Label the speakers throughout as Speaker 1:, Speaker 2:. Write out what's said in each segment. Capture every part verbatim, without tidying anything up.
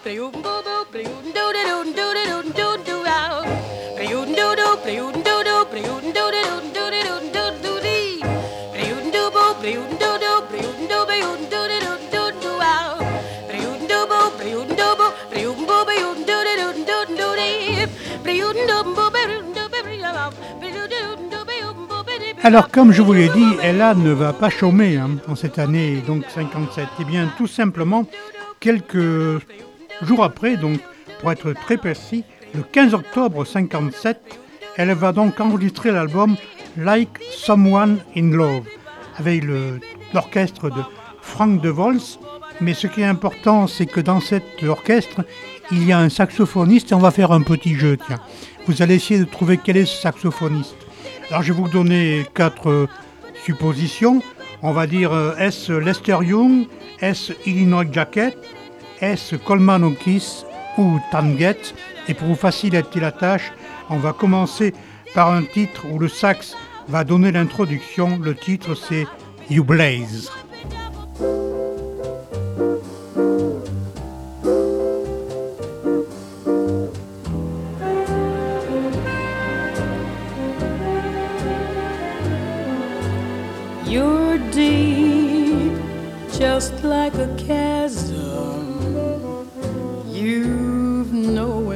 Speaker 1: Alors, comme je vous l'ai dit, Ella ne va pas chômer hein, en cette année, donc cinquante-sept. Eh bien, tout simplement, quelques jours après, donc pour être très précis, le quinze octobre cinquante-sept, elle va donc enregistrer l'album Like Someone in Love avec le, l'orchestre de Frank De Vols. Mais ce qui est important, c'est que dans cet orchestre, il y a un saxophoniste et on va faire un petit jeu. Tiens, vous allez essayer de trouver quel est ce saxophoniste. Alors je vais vous donner quatre euh, suppositions. On va dire euh, est-ce Lester Young, est-ce Illinois Jacquet, est-ce Coleman Hawkins ou Tan Getz. Et pour vous faciliter la tâche, on va commencer par un titre où le sax va donner l'introduction. Le titre c'est You Blaze.
Speaker 2: You're deep, just like a chasm. You've no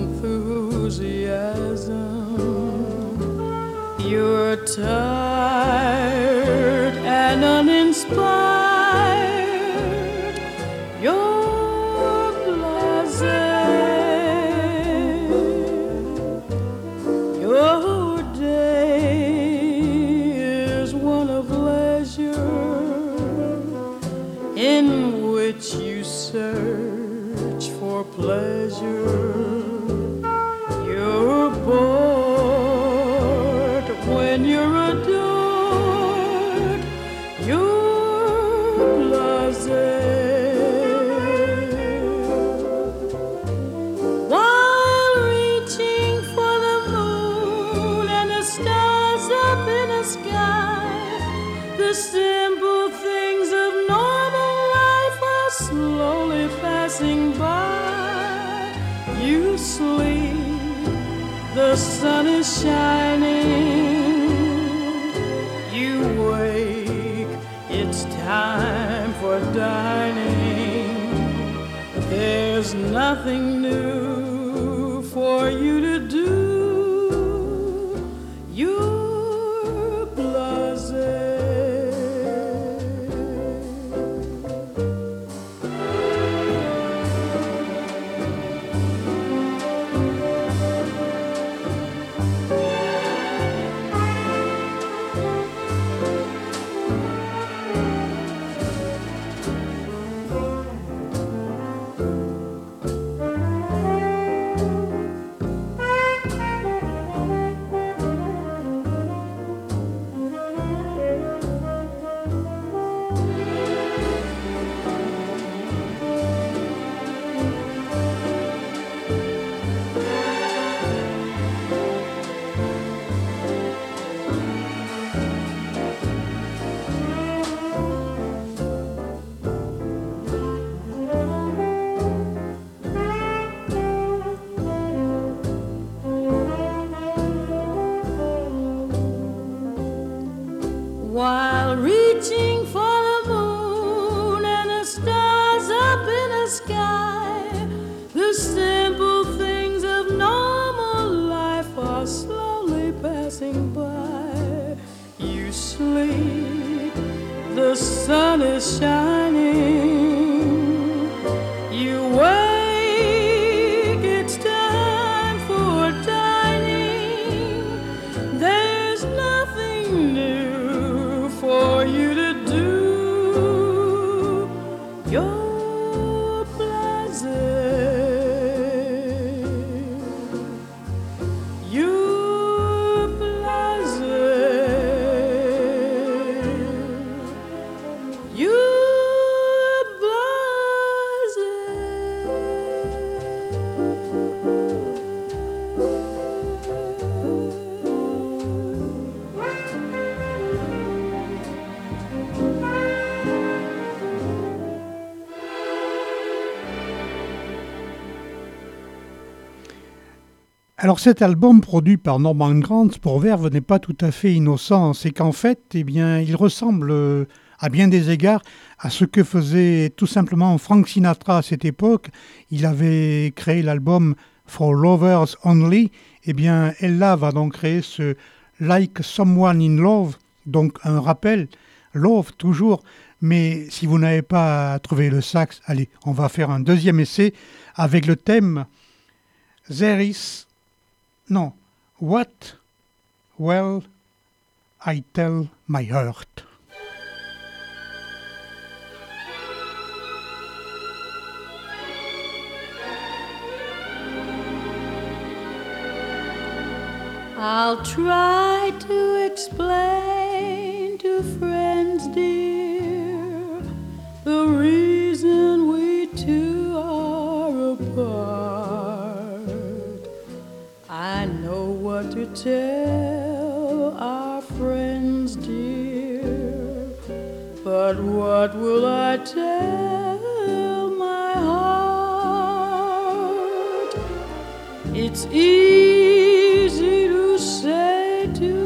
Speaker 2: enthusiasm. You're tired and uninspired. You're blasé. Your day is one of in which you search for pleasure. You're bored when you're adored. You're blasé. While reaching for the moon and the stars up in the sky, the simple things of slowly passing by. You sleep, the sun is shining. You wake, it's time for dining. There's nothing new for you to do. You're blasé. While reaching for the moon and the stars up in the sky, the simple things of normal life are slowly passing by. You sleep, the sun is shining. You wake, it's time for dining. There's nothing new for you to do. You're blasé. You're blasé. You're blasé.
Speaker 1: Alors cet album produit par Norman Granz pour Verve n'est pas tout à fait innocent. C'est qu'en fait, eh bien, il ressemble euh, à bien des égards à ce que faisait tout simplement Frank Sinatra à cette époque. Il avait créé l'album For Lovers Only. Eh bien, Ella va donc créer ce Like Someone in Love, donc un rappel, Love toujours. Mais si vous n'avez pas trouvé le sax, allez, on va faire un deuxième essai avec le thème There is... Non, What Will I Tell My Heart?
Speaker 2: I'll try to explain to friends dear the reason we two are apart. I know what to tell our friends dear, but what will I tell my heart? It's easy to say to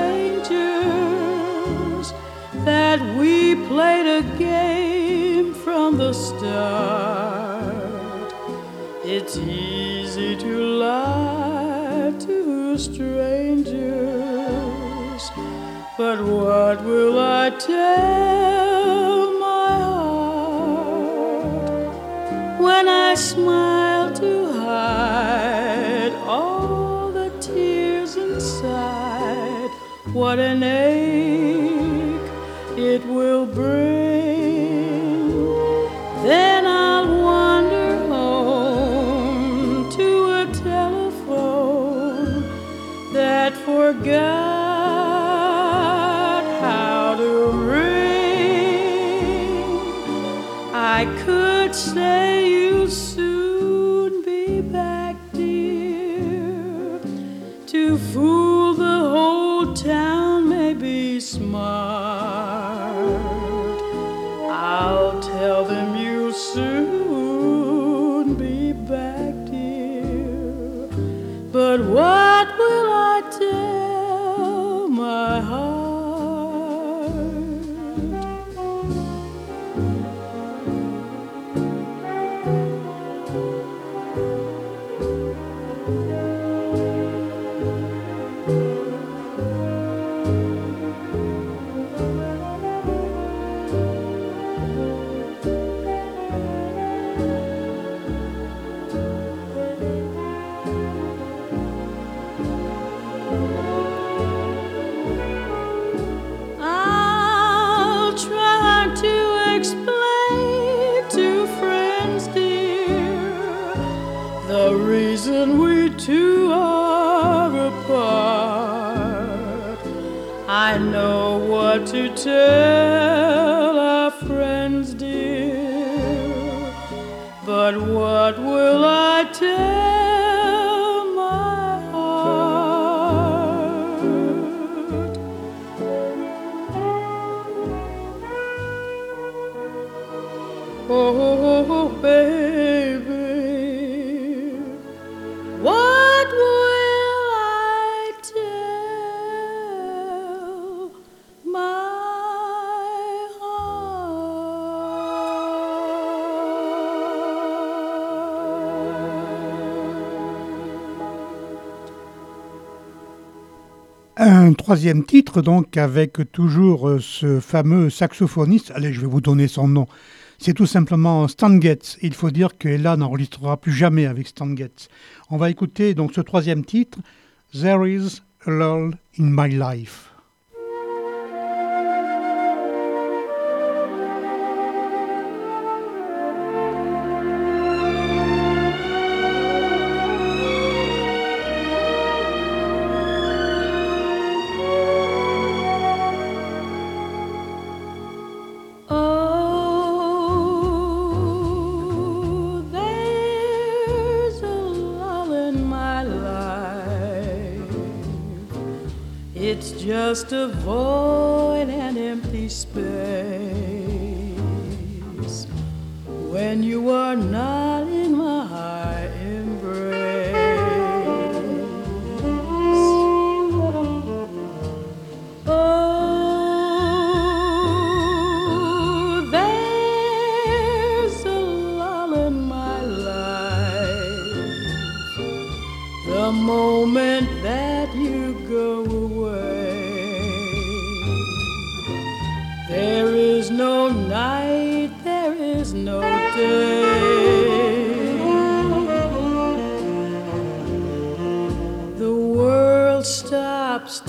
Speaker 2: strangers that we played a game from the start. It's easy to lie to strangers, but what will I tell my heart when I smile to hide all the tears inside? What an ache it will bring. Then I'll wander home to a telephone that forgot how to ring. I could say you'll soon be back, dear, to fool the whole town may be smart. I'll tell them you'll soon be back, dear, but what will I tell my heart? I'll try to explain to friends dear the reason we two are apart. I know what to tell our friends dear, but what will I tell my heart? Oh, baby, what will I tell my
Speaker 1: Un troisième titre, donc, avec toujours euh, ce fameux saxophoniste. Allez, je vais vous donner son nom. C'est tout simplement Stan Getz. Il faut dire qu'Ella n'enregistrera plus jamais avec Stan Getz. On va écouter donc ce troisième titre, There is a Lull in My Life.
Speaker 2: Oh, there's a lull in my life. It's just a void and empty space when you are not in my embrace. moment that you go away. There is no night, there is no day. The world stops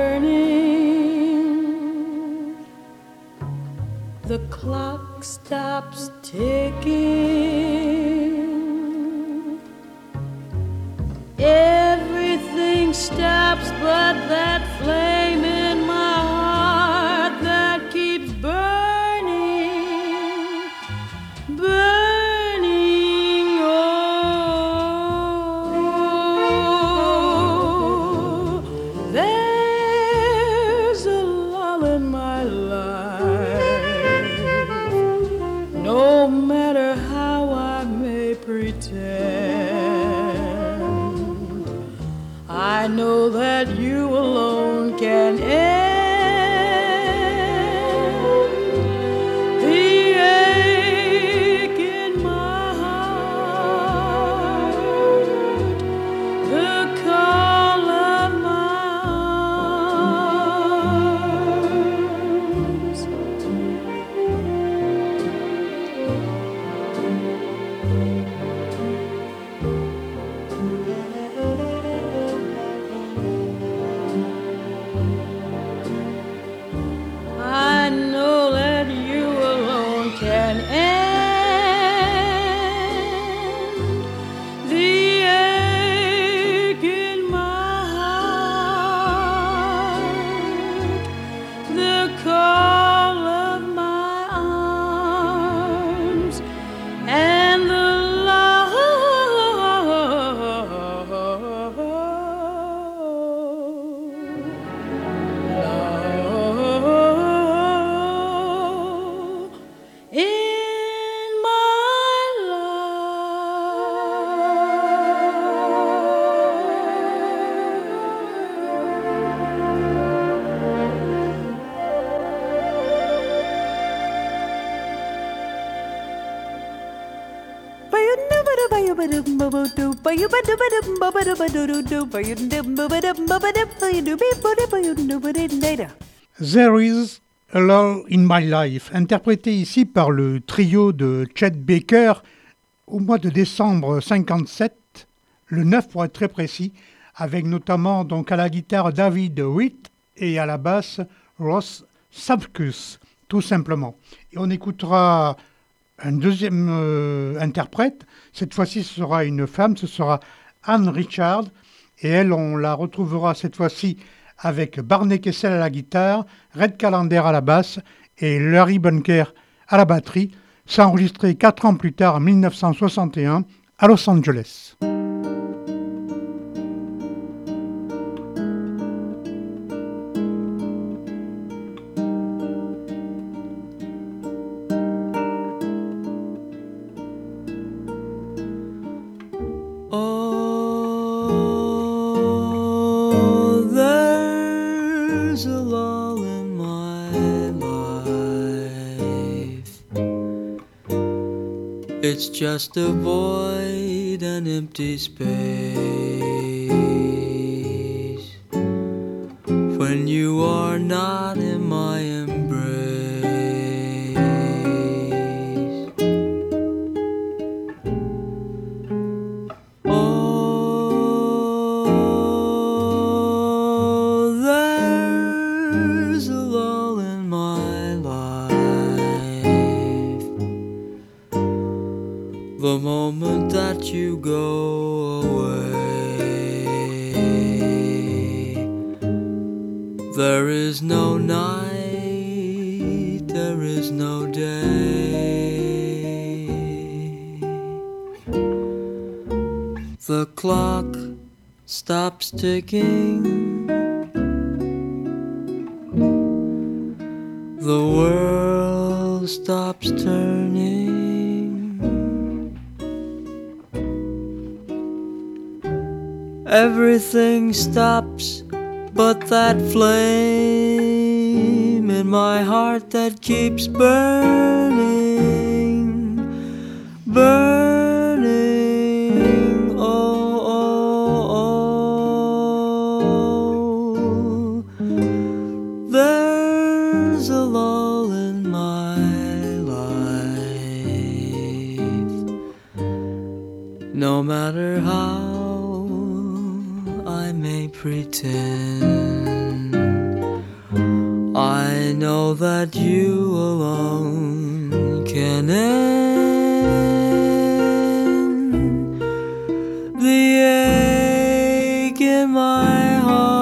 Speaker 2: turning, the clock stops ticking, everything stops but that flame in my heart that keeps burning, burning. Oh, there's a lull in my life, no matter how I may pretend. I know that you alone can end the ache in my heart, the call of my arms. I know that you alone can end the ache in my heart, the call of my arms, and the love, love in my
Speaker 1: There is a Lull in My Life, interprété ici par le trio de Chet Baker au mois de décembre cinquante-sept, le neuf pour être très précis, avec notamment donc à la guitare David Witt et à la basse Ross Sapkus, tout simplement. Et on écoutera un deuxième euh, interprète, cette fois-ci ce sera une femme, ce sera Anne Richard, et elle on la retrouvera cette fois-ci avec Barney Kessel à la guitare, Red Callender à la basse et Larry Bunker à la batterie. C'est enregistré quatre ans plus tard, en mille neuf cent soixante et un, à Los Angeles.
Speaker 2: Oh, there's a lull in my life. It's just a void, an empty space, when you are not in my embrace. Oh, there's a lull in my life, the moment that you go away. There is no night, there is no day. The clock stops ticking, the world stops turning, everything stops but that flame in my heart that keeps burning, burning. Oh, oh,
Speaker 3: No matter how I may pretend, I know that you alone can end the ache in my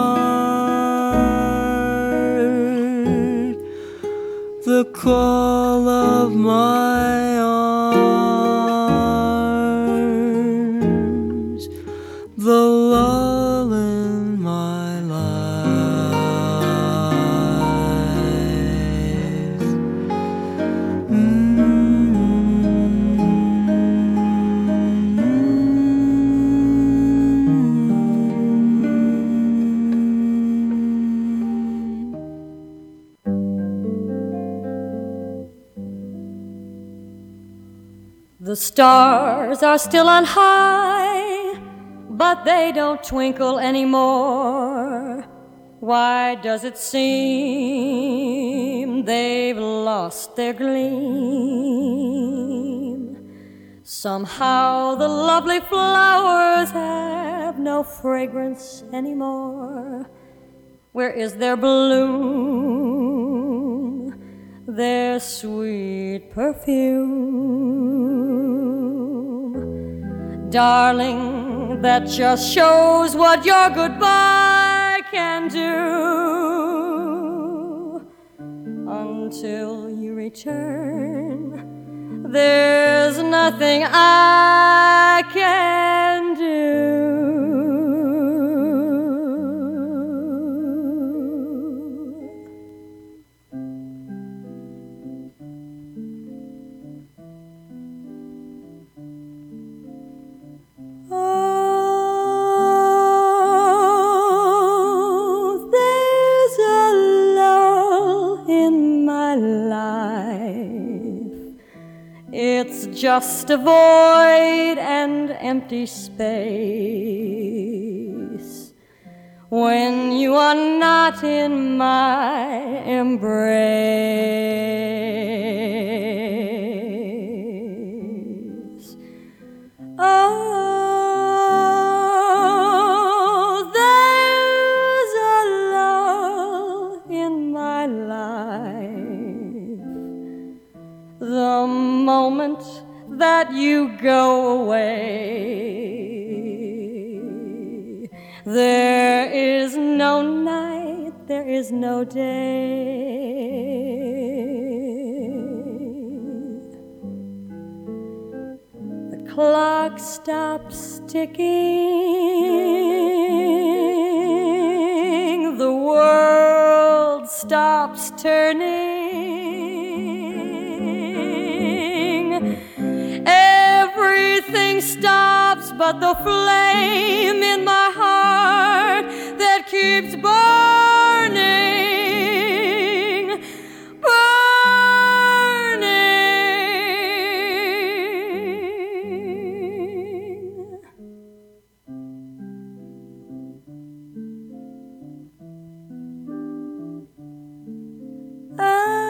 Speaker 3: heart, the call of my arms, the lull in my life.
Speaker 2: The stars are still on high, but they don't twinkle anymore. Why does it seem they've lost their gleam? Somehow the lovely flowers have no fragrance anymore. Where is their bloom, their sweet perfume? Darling, that just shows what your goodbye can do. Until you return, there's nothing I can do. It's just a void and empty space when you are not in my embrace. Oh, there's a lull in my life. The moment that you go away, there is no night, there is no day. The clock stops ticking, the world stops turning. Everything stops but the flame in my heart that keeps burning, burning. Oh,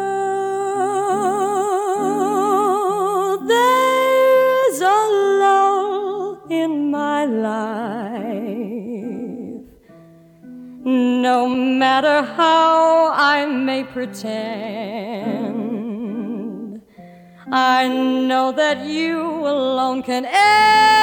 Speaker 2: life. No matter how I may pretend, I know that you alone can end